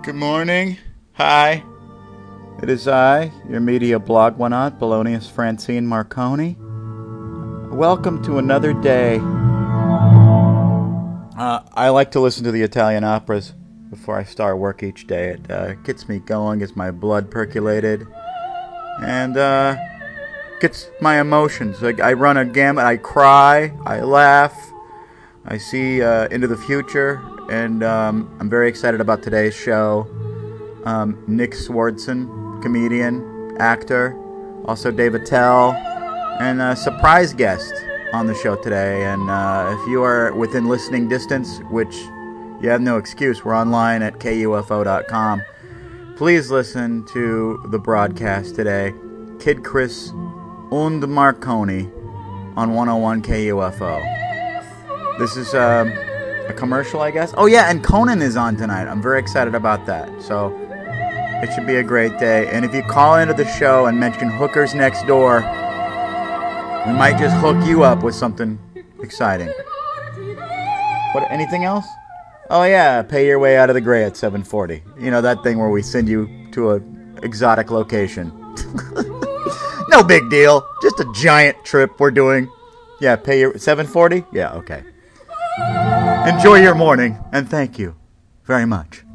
Good morning. Hi. It is I, your media blog one-aunt, Polonius Francine Marconi. Welcome to another day. I like to listen to the Italian operas before I start work each day. It gets me going, gets my blood percolated, and gets my emotions. Like, I run a gamut. I cry, I laugh, I see into the future, and I'm very excited about today's show. Nick Swardson, comedian, actor, also Dave Attell, and a surprise guest on the show today. And if you are within listening distance, which you have no excuse, we're online at KUFO.com. Please listen to the broadcast today. Kid Chris und Marconi on 101 KUFO. This is a commercial, I guess. Oh yeah, and Conan is on tonight. I'm very excited about that. So it should be a great day. And if you call into the show and mention Hookers Next Door, we might just hook you up with something exciting. What? Anything else? Oh yeah, pay your way out of the gray at 7:40. You know, that thing where we send you to a exotic location. No big deal. Just a giant trip we're doing. Yeah, pay your 7:40? Yeah, okay. Enjoy your morning, and thank you very much.